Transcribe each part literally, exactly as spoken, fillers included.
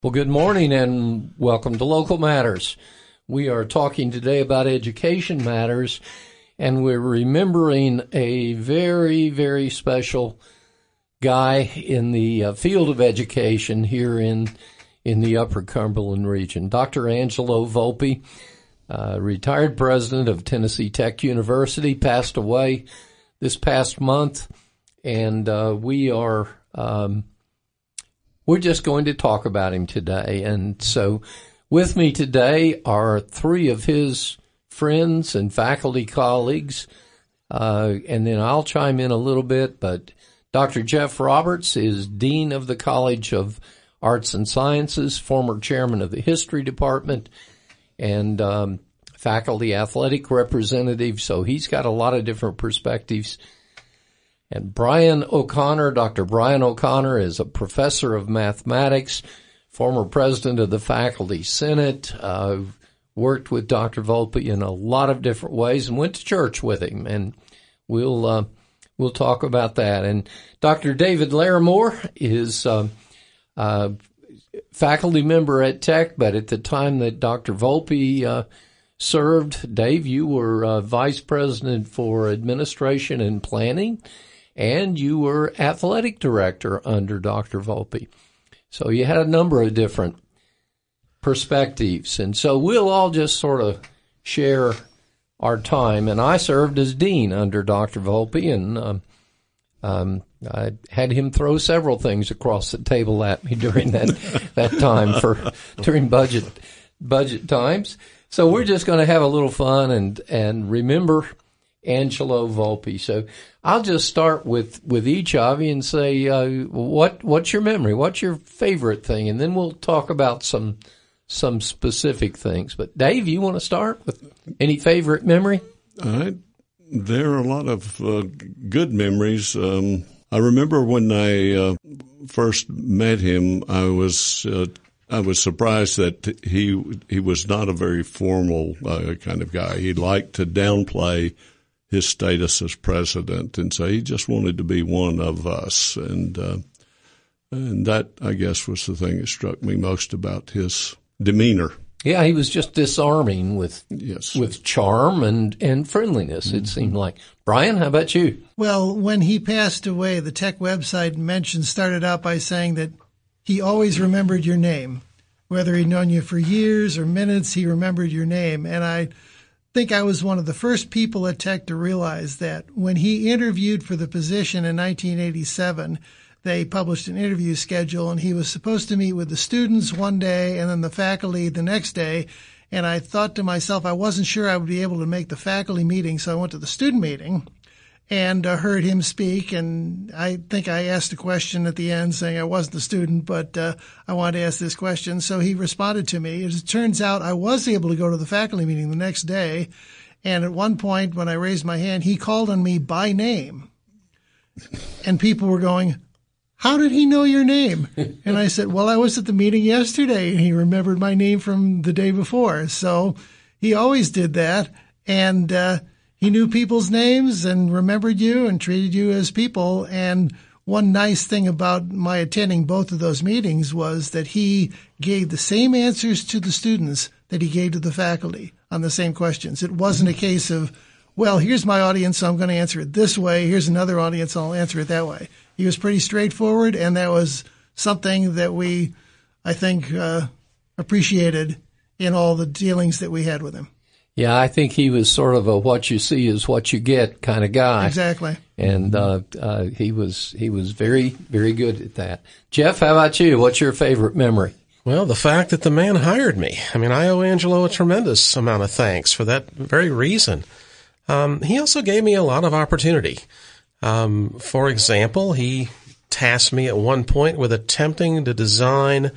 Well, good morning and welcome to Local Matters. We are talking today about education matters, and we're remembering a very, very special guy in the uh, field of education here in in the Upper Cumberland region. Doctor Angelo Volpe, uh, retired president of Tennessee Tech University, passed away this past month, and uh, we are... Um, We're just going to talk about him today. And so with me today are three of his friends and faculty colleagues. Uh, and then I'll chime in a little bit, but Doctor Jeff Roberts is Dean of the College of Arts and Sciences, former chairman of the History Department, and um, faculty athletic representative. So he's got a lot of different perspectives. And Brian O'Connor, Doctor Brian O'Connor, is a professor of mathematics, former president of the Faculty Senate, uh, worked with Doctor Volpe in a lot of different ways and went to church with him. And we'll, uh, we'll talk about that. And Doctor David Larimore is, uh, uh, faculty member at Tech, but at the time that Doctor Volpe, uh, served, Dave, you were, uh, vice president for administration and planning. And you were athletic director under Doctor Volpe. So you had a number of different perspectives. And so we'll all just sort of share our time. And I served as dean under Doctor Volpe, and um, um, I had him throw several things across the table at me during that that time for during budget budget times. So we're just going to have a little fun and and remember Angelo Volpe. So I'll just start with, with each of you and say, uh, what, what's your memory? What's your favorite thing? And then we'll talk about some, some specific things. But Dave, you want to start with any favorite memory? Uh, there are a lot of uh, good memories. Um, I remember when I uh, first met him, I was, uh, I was surprised that he, he was not a very formal uh, kind of guy. He liked to downplay his status as president, and so he just wanted to be one of us, and uh, and that, I guess, was the thing that struck me most about his demeanor. Yeah, he was just disarming with yes. with charm and, and friendliness, mm-hmm. It seemed like. Brian, how about you? Well, when he passed away, the Tech website mentioned started out by saying that he always remembered your name. Whether he'd known you for years or minutes, he remembered your name, and I think I was one of the first people at Tech to realize that. When he interviewed for the position in nineteen eighty-seven, they published an interview schedule, and he was supposed to meet with the students one day and then the faculty the next day. And I thought to myself, I wasn't sure I would be able to make the faculty meeting, so I went to the student meeting and uh, heard him speak. And I think I asked a question at the end saying I wasn't a student, but uh, I wanted to ask this question. So he responded to me. As it turns out, I was able to go to the faculty meeting the next day. And at one point, when I raised my hand, he called on me by name. And people were going, how did he know your name? And I said, well, I was at the meeting yesterday, and he remembered my name from the day before. So he always did that. And uh he knew people's names and remembered you and treated you as people. And one nice thing about my attending both of those meetings was that he gave the same answers to the students that he gave to the faculty on the same questions. It wasn't a case of, well, here's my audience, so I'm going to answer it this way. Here's another audience, I'll answer it that way. He was pretty straightforward, and that was something that we, I think, uh, appreciated in all the dealings that we had with him. Yeah, I think he was sort of a what you see is what you get kind of guy. Exactly. And uh, uh, he was he was very, very good at that. Jeff, how about you? What's your favorite memory? Well, the fact that the man hired me. I mean, I owe Angelo a tremendous amount of thanks for that very reason. Um, he also gave me a lot of opportunity. Um, for example, he tasked me at one point with attempting to design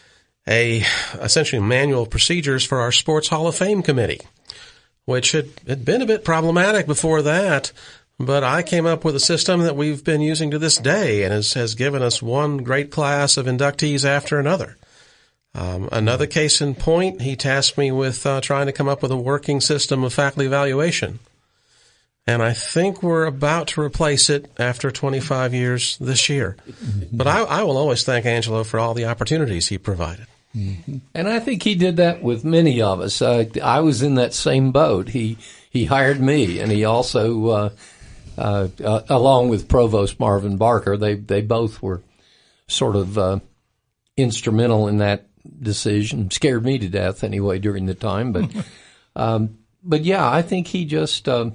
a essentially manual of procedures for our Sports Hall of Fame committee, which had, had been a bit problematic before that, but I came up with a system that we've been using to this day and has, has given us one great class of inductees after another. Um, another case in point, he tasked me with uh, trying to come up with a working system of faculty evaluation. And I think we're about to replace it after twenty-five years this year. But I, I will always thank Angelo for all the opportunities he provided. Mm-hmm. And I think he did that with many of us. Uh, I was in that same boat. He he hired me, and he also, uh, uh, uh, along with Provost Marvin Barker, they they both were sort of uh, instrumental in that decision. Scared me to death anyway during the time, but um, but yeah, I think he just. Uh,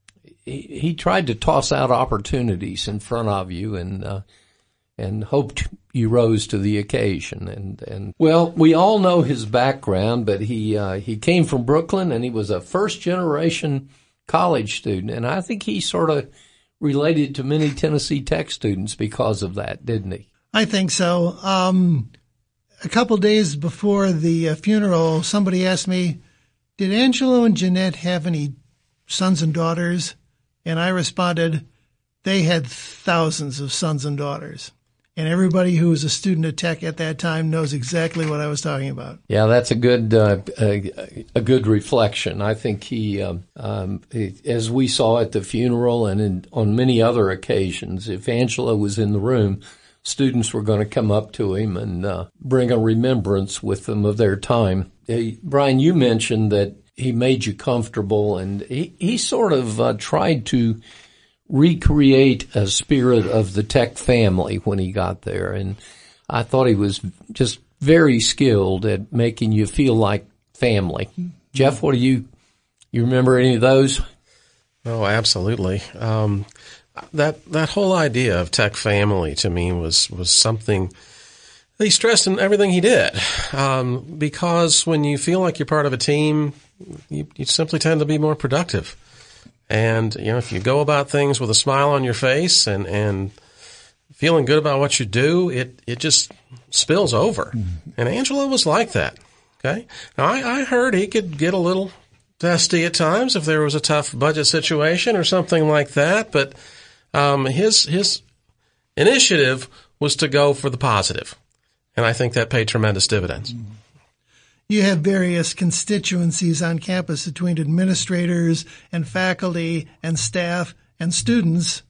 He, he tried to toss out opportunities in front of you and uh, and hoped you rose to the occasion. And, and well, we all know his background, but he uh, he came from Brooklyn, and he was a first-generation college student. And I think he sort of related to many Tennessee Tech students because of that, didn't he? I think so. Um, a couple days before the uh, funeral, somebody asked me, did Angelo and Jeanette have any sons and daughters? And I responded, they had thousands of sons and daughters. And everybody who was a student at Tech at that time knows exactly what I was talking about. Yeah, that's a good uh, a, a good reflection. I think he, um, um, as we saw at the funeral and in, on many other occasions, if Angelo was in the room, students were going to come up to him and uh, bring a remembrance with them of their time. Hey, Brian, you mentioned that he made you comfortable, and he, he sort of uh, tried to recreate a spirit of the Tech family when he got there. And I thought he was just very skilled at making you feel like family. Jeff, what do you, you remember any of those? Oh, absolutely. Um, that, that whole idea of Tech family to me was, was something he stressed in everything he did. Um, because when you feel like you're part of a team, you, you simply tend to be more productive. And, you know, if you go about things with a smile on your face and, and feeling good about what you do, it, it just spills over. Mm-hmm. And Angelo was like that. Okay. Now, I, I heard he could get a little testy at times if there was a tough budget situation or something like that. But, um, his, his initiative was to go for the positive. And I think that paid tremendous dividends. Mm-hmm. You have various constituencies on campus between administrators and faculty and staff and students.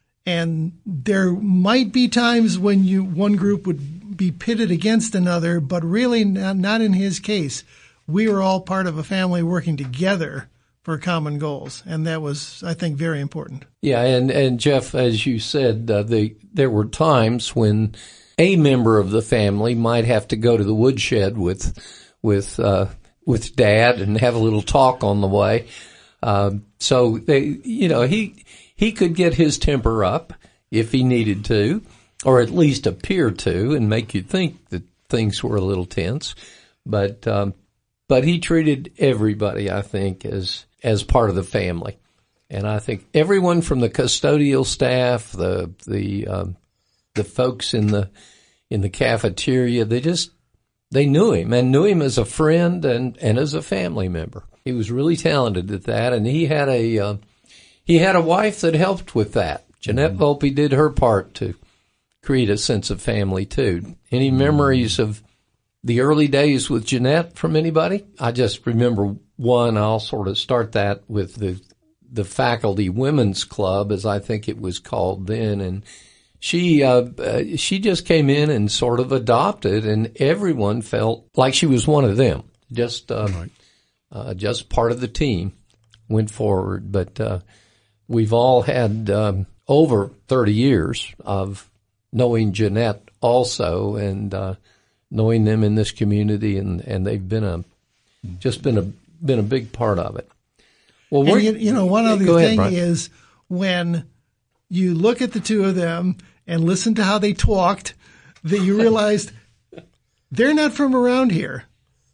And there might be times when you one group would be pitted against another, but really not, not in his case. We were all part of a family working together for common goals. And that was, I think, very important. Yeah, and, and Jeff, as you said, uh, the, there were times when a member of the family might have to go to the woodshed with with uh with Dad and have a little talk on the way. Uh, so they, you know, he he could get his temper up if he needed to, or at least appear to, and make you think that things were a little tense. But um, but he treated everybody, I think, as as part of the family, and I think everyone from the custodial staff, the the um, the folks in the in the cafeteria, they just. They knew him and knew him as a friend and, and as a family member. He was really talented at that, and he had a uh, he had a wife that helped with that. Jeanette mm-hmm. Volpe did her part to create a sense of family too. Any mm-hmm. memories of the early days with Jeanette from anybody? I just remember one. I'll sort of start that with the the faculty women's club, as I think it was called then, and. She uh, uh, she just came in and sort of adopted, and everyone felt like she was one of them, just uh, right. uh, just part of the team. Went forward, but uh, we've all had um, over thirty years of knowing Jeanette also, and uh, knowing them in this community, and, and they've been a just been a been a big part of it. Well, and you, you know, one other thing ahead, is when you look at the two of them and listen to how they talked, that you realized they're not from around here,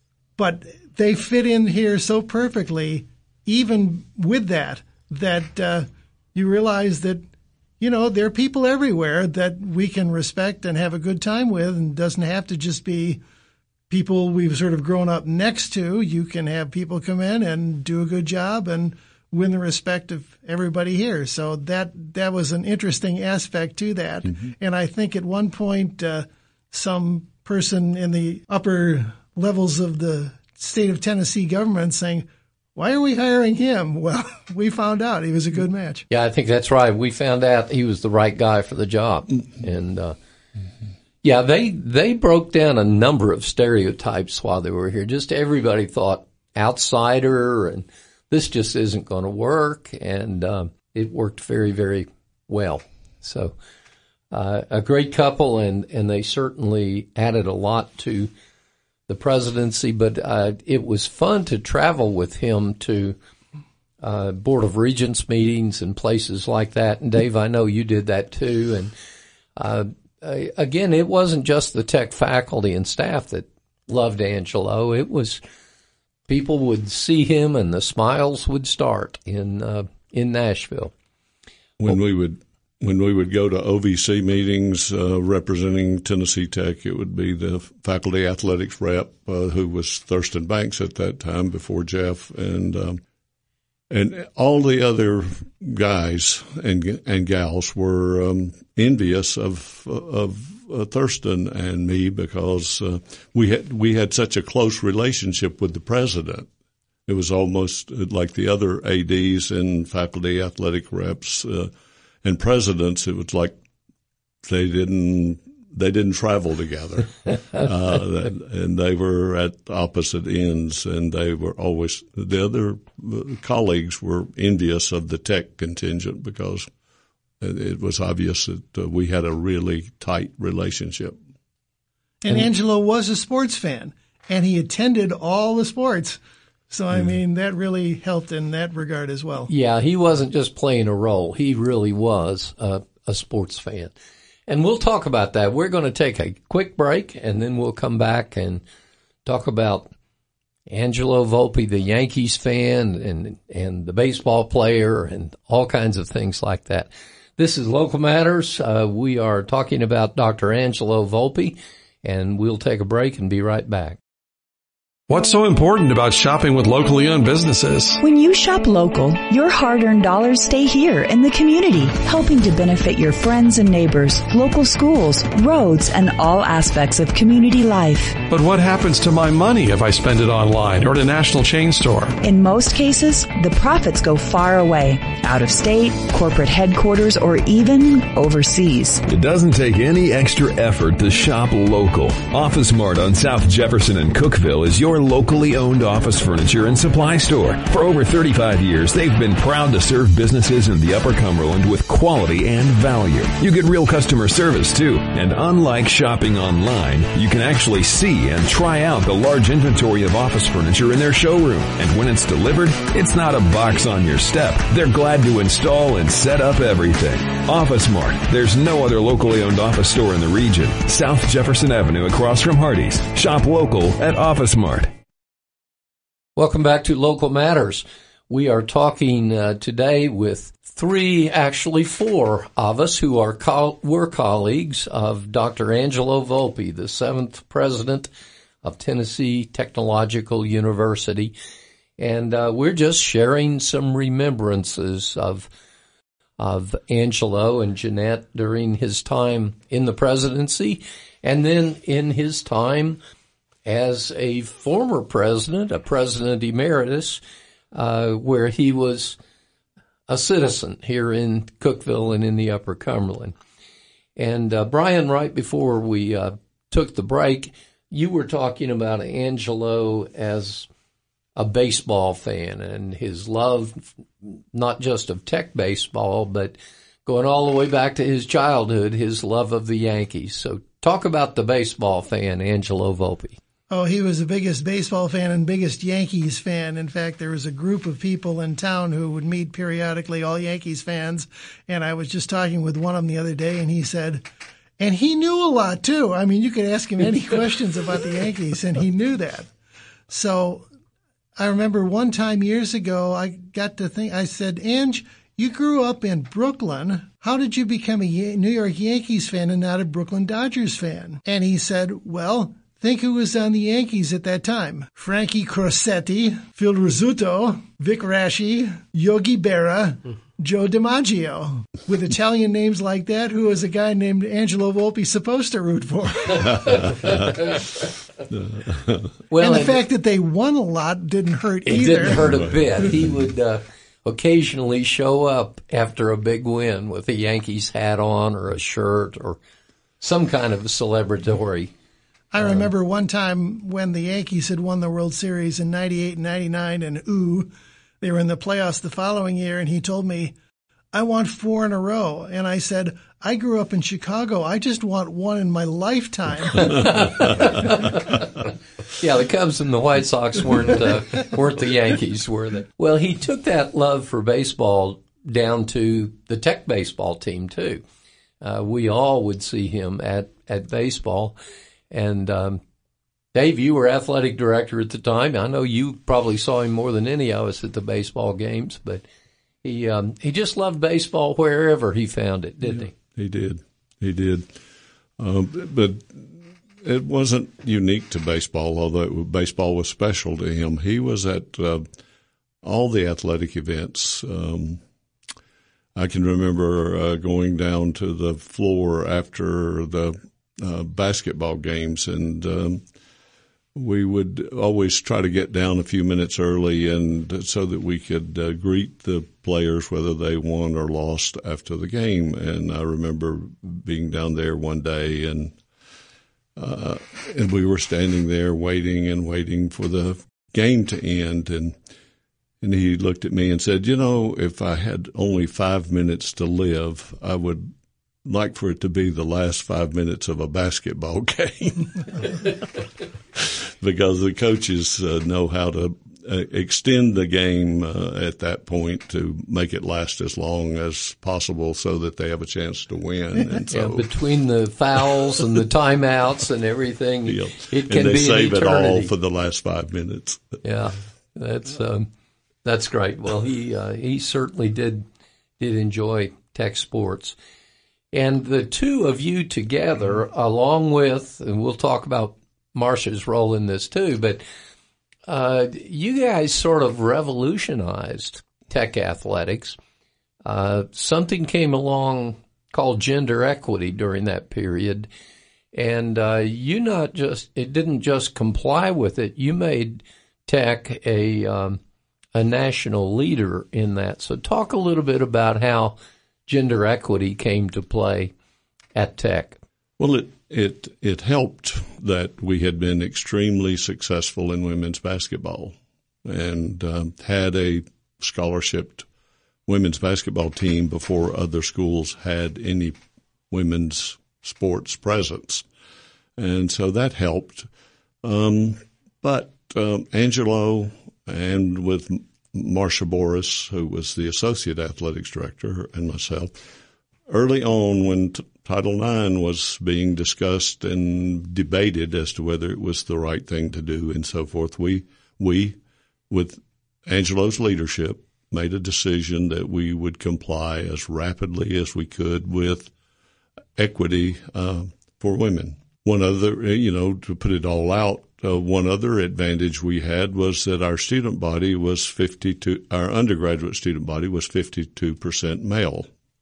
but they fit in here so perfectly, even with that, that uh, you realize that, you know, there are people everywhere that we can respect and have a good time with, and doesn't have to just be people we've sort of grown up next to. You can have people come in and do a good job and win the respect of everybody here. So that that was an interesting aspect to that. Mm-hmm. And I think at one point, uh, some person in the upper levels of the state of Tennessee government saying, why are we hiring him? Well, we found out he was a good match. Yeah, I think that's right. We found out he was the right guy for the job. And, uh, yeah, they, they broke down a number of stereotypes while they were here. Just everybody thought outsider and this just isn't going to work. And, um, it worked very, very well. So, uh, a great couple, and, and they certainly added a lot to the presidency, but uh, it was fun to travel with him to uh, Board of Regents meetings and places like that. And Dave, I know you did that too. And uh, again, it wasn't just the tech faculty and staff that loved Angelo. It was people would see him and the smiles would start in uh, in Nashville. When we would when we would go to O V C meetings uh, representing Tennessee Tech, it would be the faculty athletics rep uh, who was Thurston Banks at that time before Jeff, and um, and all the other guys and and gals were um, envious of of uh, Thurston and me because uh, we had we had such a close relationship with the president. It was almost like the other A Ds and faculty athletic reps uh, and presidents. It was like they didn't they didn't travel together, uh, and they were at opposite ends. And they were always the other colleagues were envious of the tech contingent because it was obvious that uh, we had a really tight relationship. And Angelo was a sports fan, and he attended all the sports. So, I mean, that really helped in that regard as well. Yeah, he wasn't just playing a role. He really was a, a sports fan. And we'll talk about that. We're going to take a quick break, and then we'll come back and talk about Angelo Volpe, the Yankees fan, and and the baseball player, and all kinds of things like that. This is Local Matters. Uh, we are talking about Doctor Angelo Volpe, and we'll take a break and be right back. What's so important about shopping with locally owned businesses? When you shop local, your hard-earned dollars stay here in the community, helping to benefit your friends and neighbors, local schools, roads, and all aspects of community life. But what happens to my money if I spend it online or at a national chain store? In most cases, the profits go far away, out of state, corporate headquarters, or even overseas. It doesn't take any extra effort to shop local. Office Mart on South Jefferson and Cookeville is your locally owned office furniture and supply store. For over thirty-five years, they've been proud to serve businesses in the Upper Cumberland with quality and value. You get real customer service too. And unlike shopping online, you can actually see and try out the large inventory of office furniture in their showroom. And when it's delivered, it's not a box on your step. They're glad to install and set up everything. Office Mart. There's no other locally owned office store in the region. South Jefferson Avenue across from Hardee's. Shop local at Office Mart. Welcome back to Local Matters. We are talking uh, today with three, actually four of us who are co- were colleagues of Doctor Angelo Volpe, the seventh president of Tennessee Technological University. And uh, we're just sharing some remembrances of of Angelo and Jeanette during his time in the presidency, and then in his time as a former president, a president emeritus, uh, where he was a citizen here in Cookeville and in the Upper Cumberland. And uh, Brian, right before we uh, took the break, you were talking about Angelo as a baseball fan and his love, not just of Tech baseball, but going all the way back to his childhood, his love of the Yankees. So talk about the baseball fan, Angelo Volpe. Oh, he was the biggest baseball fan and biggest Yankees fan. In fact, there was a group of people in town who would meet periodically, all Yankees fans. And I was just talking with one of them the other day, and he said, and he knew a lot too. I mean, you could ask him any questions about the Yankees, and he knew that. So I remember one time years ago, I got to think, I said, Ange, you grew up in Brooklyn. How did you become a New York Yankees fan and not a Brooklyn Dodgers fan? And he said, well, Think who was on the Yankees at that time. Frankie Crosetti, Phil Rizzuto, Vic Raschi, Yogi Berra, Joe DiMaggio. With Italian names like that, who was a guy named Angelo Volpe supposed to root for? Well, and the fact that they won a lot didn't hurt it either. It didn't hurt a bit. He would uh, occasionally show up after a big win with a Yankees hat on or a shirt or some kind of celebratory. I remember one time when the Yankees had won the World Series in ninety-eight and ninety-nine, and ooh, they were in the playoffs the following year, and he told me, I want four in a row. And I said, I grew up in Chicago. I just want one in my lifetime. Yeah, the Cubs and the White Sox weren't uh, weren't the Yankees, were they? Well, he took that love for baseball down to the Tech baseball team, too. Uh, we all would see him at, at baseball. And, um, Dave, you were athletic director at the time. I know you probably saw him more than any of us at the baseball games, but he, um, he just loved baseball wherever he found it, didn't yeah, he? He did. He did. Um, but it wasn't unique to baseball, although baseball was special to him. He was at, uh, all the athletic events. Um, I can remember, uh, going down to the floor after the, Uh, basketball games, and um, we would always try to get down a few minutes early, and so that we could uh, greet the players whether they won or lost after the game. And I remember being down there one day, and uh, and we were standing there waiting and waiting for the game to end, and and he looked at me and said, "You know, if I had only five minutes to live, I would like for it to be the last five minutes of a basketball game," because the coaches uh, know how to uh, extend the game uh, at that point to make it last as long as possible so that they have a chance to win. And so, yeah, between the fouls and the timeouts and everything, yeah. it can and they be save an it all eternity. for the last five minutes. Yeah, that's um, that's great. Well, he uh, he certainly did did enjoy Tech sports. And the two of you together, along with, and we'll talk about Marcia's role in this too, but uh, you guys sort of revolutionized Tech athletics. Uh, something came along called gender equity during that period, and uh, you not just, it didn't just comply with it, you made Tech a, um, a national leader in that. So talk a little bit about how gender equity came to play at Tech. Well, it it it helped that we had been extremely successful in women's basketball and um, had a scholarship women's basketball team before other schools had any women's sports presence, and so that helped. Um, but um, Angelo and with Marcia Boris, who was the associate athletics director, and myself, early on when t- Title nine was being discussed and debated as to whether it was the right thing to do and so forth, we, we, with Angelo's leadership, made a decision that we would comply as rapidly as we could with equity uh, for women. One other, you know, to put it all out, Uh, one other advantage we had was that our student body was fifty-two, our undergraduate student body was fifty-two percent male.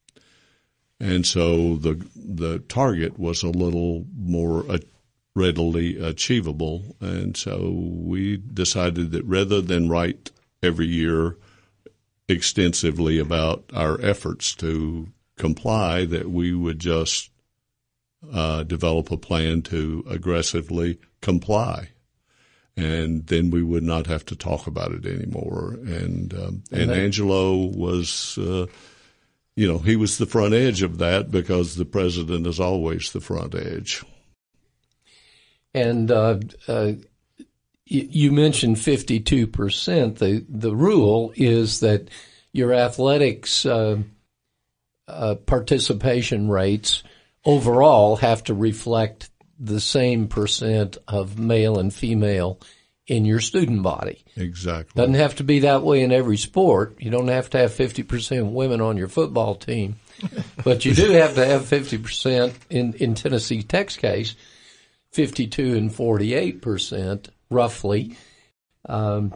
And so the, the target was a little more uh, readily achievable. And so we decided that rather than write every year extensively about our efforts to comply, that we would just uh, develop a plan to aggressively comply. And then we would not have to talk about it anymore. And, um, and Angelo was, uh, you know, he was the front edge of that because the president is always the front edge. And, uh, uh, you mentioned fifty-two percent. The, the rule is that your athletics, uh, uh, participation rates overall have to reflect the same percent of male and female in your student body. Exactly. Doesn't have to be that way in every sport. You don't have to have fifty percent women on your football team, but you do have to have fifty percent in, in Tennessee Tech's case, fifty-two and forty-eight percent, roughly, um,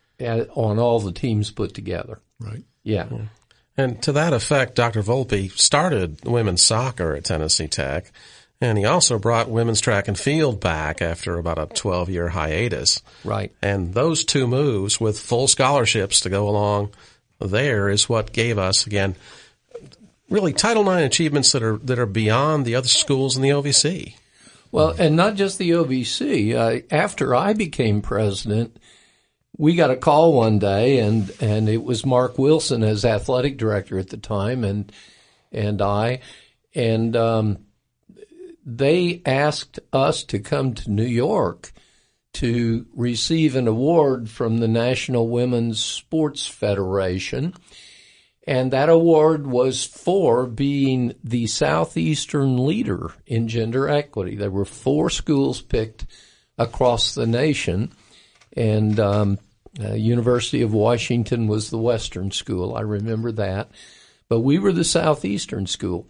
on all the teams put together. Right. Yeah. yeah. And to that effect, Doctor Volpe started women's soccer at Tennessee Tech, and he also brought women's track and field back after about a twelve-year hiatus. Right. And those two moves with full scholarships to go along there is what gave us, again, really Title nine achievements that are that are beyond the other schools in the O V C. Well, and not just the O V C. Uh, after I became president, we got a call one day, and, and it was Mark Wilson as athletic director at the time, and and I, and um, they asked us to come to New York to receive an award from the National Women's Sports Federation. And that award was for being the Southeastern leader in gender equity. There were four schools picked across the nation, and um, uh, University of Washington was the Western school. I remember that. But we were the Southeastern school.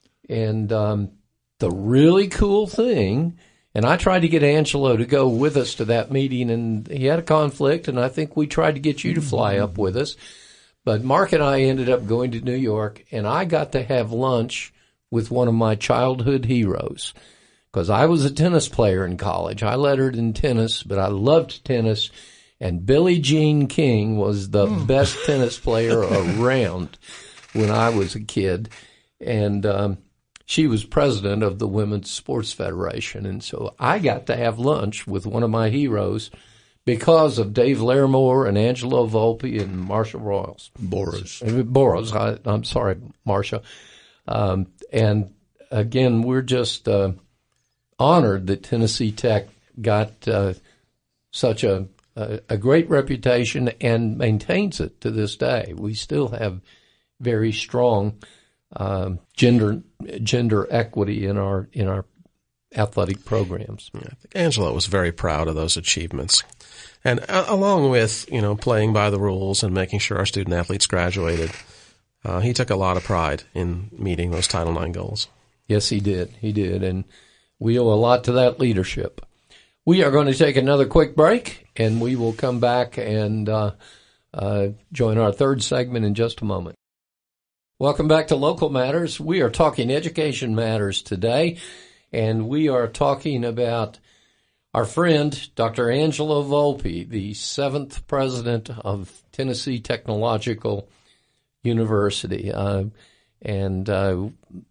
And um, the really cool thing, and I tried to get Angelo to go with us to that meeting, and he had a conflict, and I think we tried to get you to fly up with us. But Mark and I ended up going to New York, and I got to have lunch with one of my childhood heroes, because I was a tennis player in college. I lettered in tennis, but I loved tennis, and Billie Jean King was the mm. best tennis player around when I was a kid. And um, she was president of the Women's Sports Federation, and so I got to have lunch with one of my heroes because of Dave Larimore and Angelo Volpe and Marcia Royals. Boris. Boris, I, I'm sorry, Marcia. Um, and again, we're just uh, honored that Tennessee Tech got uh, such a, a, a great reputation and maintains it to this day. We still have very strong um, gender gender equity in our in our athletic programs. Yeah, I think Angelo was very proud of those achievements. And uh, along with, you know, playing by the rules and making sure our student athletes graduated, uh, he took a lot of pride in meeting those Title nine goals. Yes, he did. He did. And we owe a lot to that leadership. We are going to take another quick break, and we will come back and uh, uh, join our third segment in just a moment. Welcome back to Local Matters. We are talking education matters today, and we are talking about our friend, Doctor Angelo Volpe, the seventh president of Tennessee Technological University. Uh, and uh,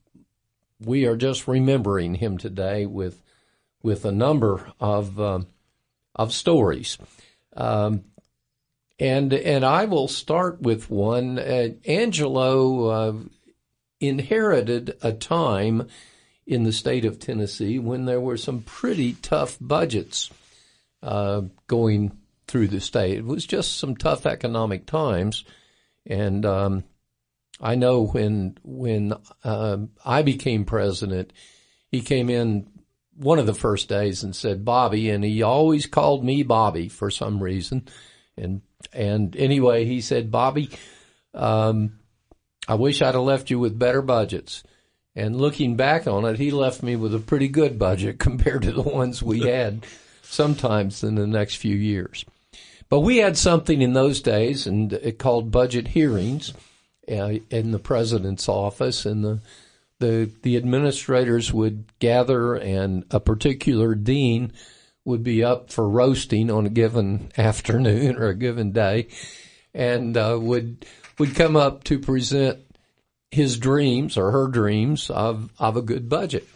we are just remembering him today with with a number of uh, of stories. Um, and and I will start with one. Uh, Angelo uh, inherited a time in the state of Tennessee when there were some pretty tough budgets uh, going through the state. It was just some tough economic times. And um, I know when when uh, I became president, he came in one of the first days and said, Bobby, and he always called me Bobby for some reason. And and anyway, he said, Bobby, um, I wish I'd have left you with better budgets. And looking back on it, he left me with a pretty good budget compared to the ones we had sometimes in the next few years. But we had something in those days, and it called budget hearings uh, in the president's office, and the, the the administrators would gather, and a particular dean would be up for roasting on a given afternoon or a given day, and uh, would would come up to present his dreams or her dreams of, of a good budget.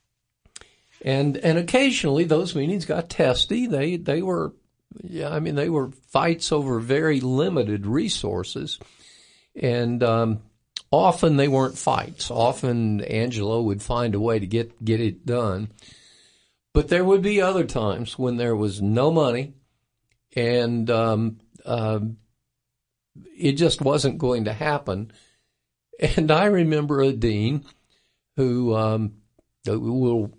And, and occasionally those meetings got testy. They, they were, yeah, I mean, they were fights over very limited resources. And, um, often they weren't fights. Often Angelo would find a way to get, get it done. But there would be other times when there was no money and, um, um, it just wasn't going to happen. And I remember a dean who um, will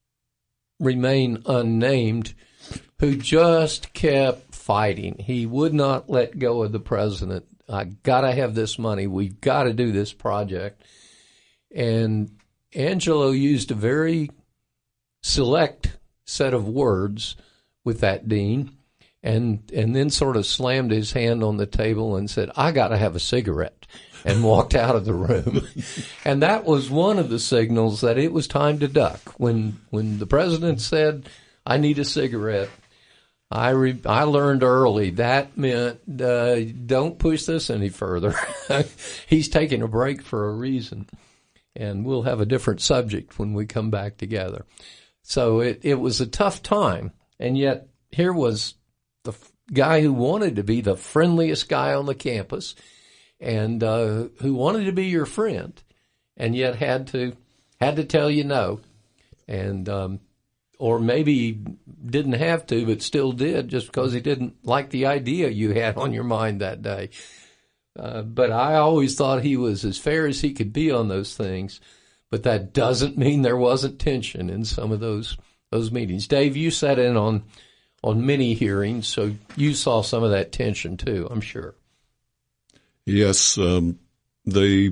remain unnamed, who just kept fighting. He would not let go of the president. I got to have this money. We've got to do this project. And Angelo used a very select set of words with that dean, and and then sort of slammed his hand on the table and said, "I got to have a cigarette," and walked out of the room. And that was one of the signals that it was time to duck. When when the president said, "I need a cigarette," I re- I learned early that meant uh, don't push this any further. He's taking a break for a reason, and we'll have a different subject when we come back together. So it, it was a tough time, and yet here was the f- guy who wanted to be the friendliest guy on the campus, and uh, who wanted to be your friend, and yet had to had to tell you no, and um, or maybe didn't have to, but still did, just because he didn't like the idea you had on your mind that day. Uh, but I always thought he was as fair as he could be on those things. But that doesn't mean there wasn't tension in some of those those meetings. Dave, you sat in on on many hearings, so you saw some of that tension too, I'm sure. Yes, um, the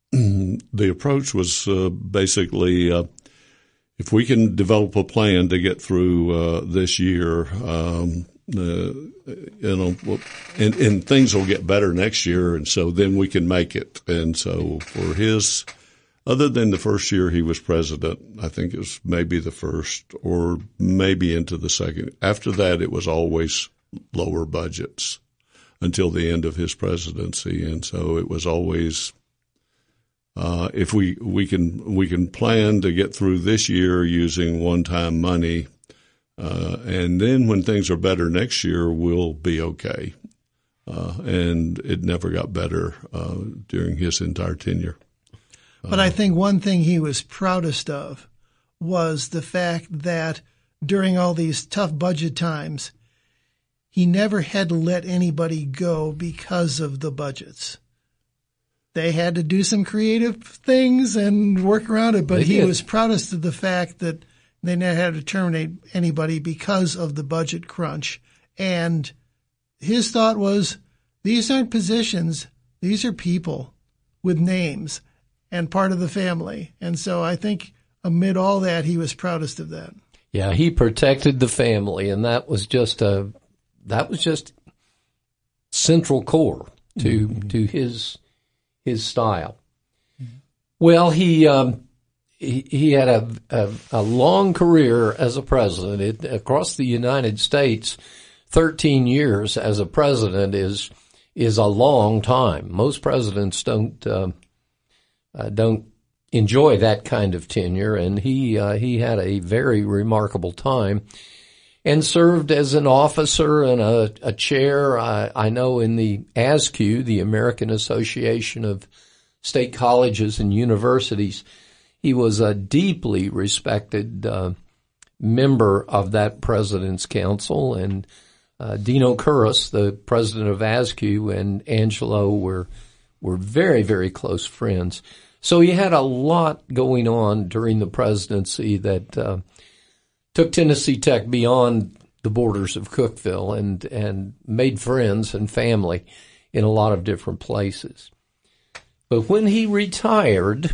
the approach was uh, basically. Uh, If we can develop a plan to get through uh, this year, um, uh, you know, and, and things will get better next year, and so then we can make it. And so for his, other than the first year he was president, I think it was maybe the first or maybe into the second. After that, it was always lower budgets until the end of his presidency, and so it was always. Uh, if we, we can, we can plan to get through this year using one-time money, uh, and then when things are better next year, we'll be okay. Uh, and it never got better, uh, during his entire tenure. But I think one thing he was proudest of was the fact that during all these tough budget times, he never had to let anybody go because of the budgets. They had to do some creative things and work around it, but They he did. was proudest of the fact that they never had to terminate anybody because of the budget crunch. And his thought was, these aren't positions, these are people with names and part of the family. And so I think amid all that, he was proudest of that. Yeah, he protected the family, and that was just a that was just central core to mm-hmm. to his. his style. Well, he um, he, he had a, a, a long career as a president. It, across the United States, thirteen years as a president is is a long time. Most presidents don't uh, uh, don't enjoy that kind of tenure, and he uh, he had a very remarkable time and served as an officer and a, a chair, I, I know, in the A S C U, the American Association of State Colleges and Universities. He was a deeply respected uh, member of that president's council, and uh, Dino Curris, the president of A S C U, and Angelo were were very, very close friends. So he had a lot going on during the presidency that uh, took Tennessee Tech beyond the borders of Cookeville and, and made friends and family in a lot of different places. But when he retired,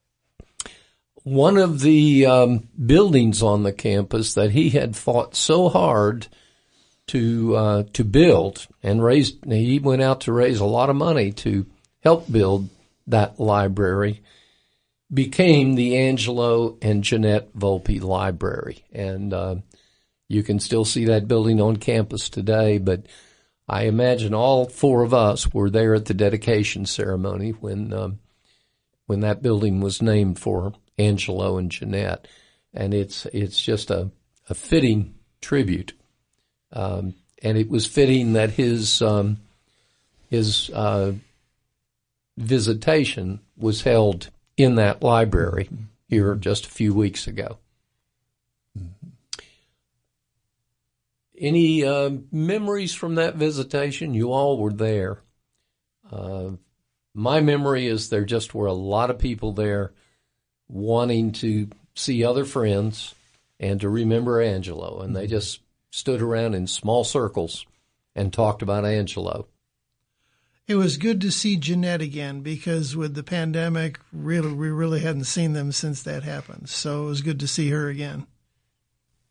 one of the um, buildings on the campus that he had fought so hard to uh, to build and raised, he went out to raise a lot of money to help build that library, became the Angelo and Jeanette Volpe Library. And uh, you can still see that building on campus today, but I imagine all four of us were there at the dedication ceremony when um, when that building was named for Angelo and Jeanette. And it's it's just a, a fitting tribute. Um, and it was fitting that his um, his uh, visitation was held in that library here just a few weeks ago. Any uh, memories from that visitation? You all were there. Uh, my memory is there just were a lot of people there wanting to see other friends and to remember Angelo, and they just stood around in small circles and talked about Angelo. It was good to see Jeanette again because with the pandemic, really, we really hadn't seen them since that happened. So it was good to see her again.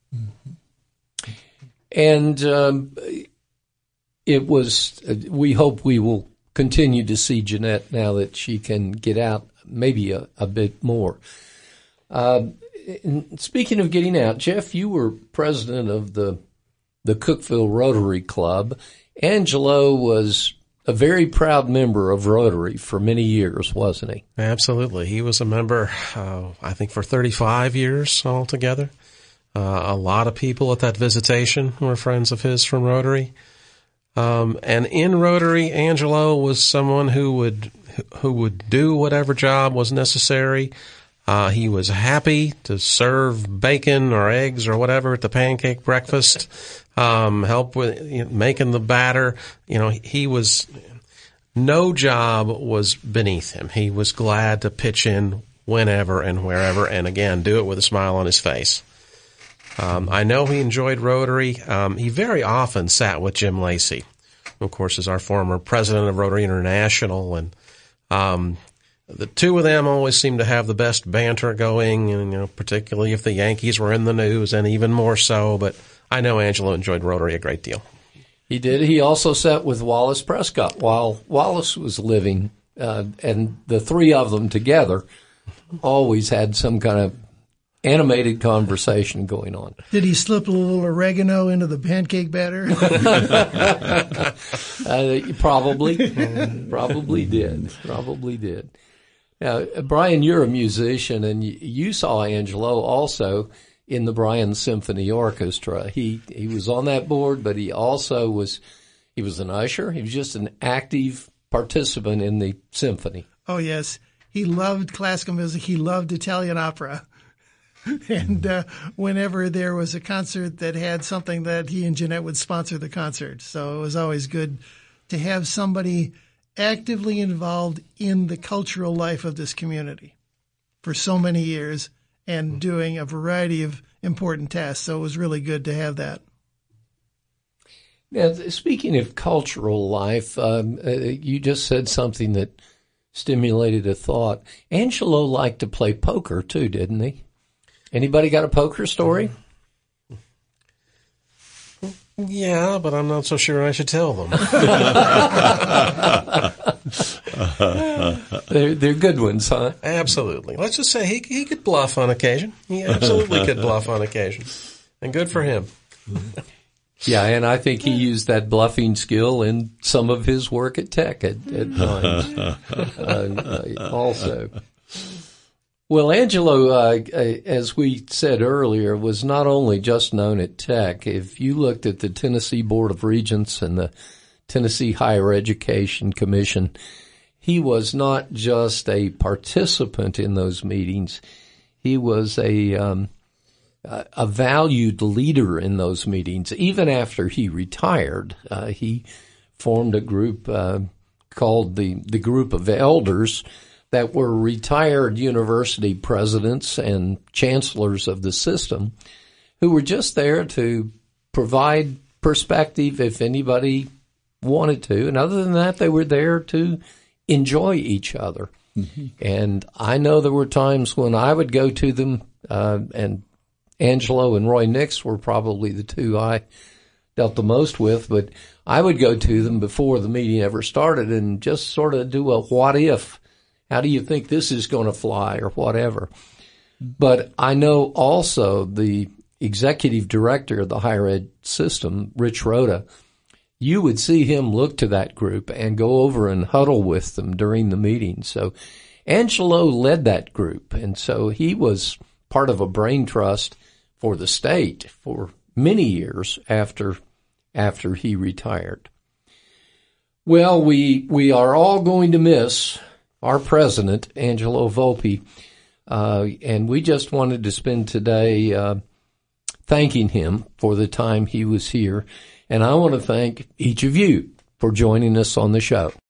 Mm-hmm. And um, it was, uh, we hope we will continue to see Jeanette now that she can get out maybe a, a bit more. Uh, speaking of getting out, Jeff, you were president of the the Cookeville Rotary Club. Angelo was a very proud member of Rotary for many years, wasn't he? Absolutely. He was a member, uh, I think, for thirty-five years altogether. Uh, a lot of people at that visitation were friends of his from Rotary. Um, and in Rotary, Angelo was someone who would who would do whatever job was necessary. Uh, he was happy to serve bacon or eggs or whatever at the pancake breakfast, um, help with you know, making the batter. You know, he was, no job was beneath him. He was glad to pitch in whenever and wherever, and again, do it with a smile on his face. Um, I know he enjoyed Rotary. Um, he very often sat with Jim Lacey, who, of course, is our former president of Rotary International, and um, the two of them always seemed to have the best banter going, and you know, particularly if the Yankees were in the news, and even more so. But I know Angelo enjoyed Rotary a great deal. He did. He also sat with Wallace Prescott while Wallace was living, uh, and the three of them together always had some kind of animated conversation going on. Did he slip a little oregano into the pancake batter? uh, probably, probably did, probably did. Now, Brian, you're a musician, and you saw Angelo also in the Bryan Symphony Orchestra. He he was on that board, but he also was he was an usher. He was just an active participant in the symphony. Oh yes, he loved classical music. He loved Italian opera. And uh, whenever there was a concert that had something, that he and Jeanette would sponsor the concert. So it was always good to have somebody actively involved in the cultural life of this community for so many years and doing a variety of important tasks. So it was really good to have that. Now, speaking of cultural life, um, uh, you just said something that stimulated a thought. Angelo liked to play poker too, didn't he? Anybody got a poker story? Yeah, but I'm not so sure I should tell them. they're, they're good ones, huh? Absolutely. Let's just say he he could bluff on occasion. He absolutely could bluff on occasion. And good for him. Yeah, and I think he used that bluffing skill in some of his work at Tech at, at times uh, uh, also. Well, Angelo, uh, as we said earlier, was not only just known at Tech. If you looked at the Tennessee Board of Regents and the Tennessee Higher Education Commission, he was not just a participant in those meetings. He was a um, a valued leader in those meetings. Even after he retired, uh, he formed a group uh, called the the Group of Elders, that were retired university presidents and chancellors of the system who were just there to provide perspective if anybody wanted to. And other than that, they were there to enjoy each other. Mm-hmm. And I know there were times when I would go to them, uh, and Angelo and Roy Nix were probably the two I dealt the most with, but I would go to them before the meeting ever started and just sort of do a what if. How do you think this is going to fly or whatever? But I know also the executive director of the higher ed system, Rich Rhoda, you would see him look to that group and go over and huddle with them during the meeting. So Angelo led that group, and so he was part of a brain trust for the state for many years after after he retired. Well, we we are all going to miss our president, Angelo Volpe, uh, and we just wanted to spend today uh, thanking him for the time he was here. And I want to thank each of you for joining us on the show.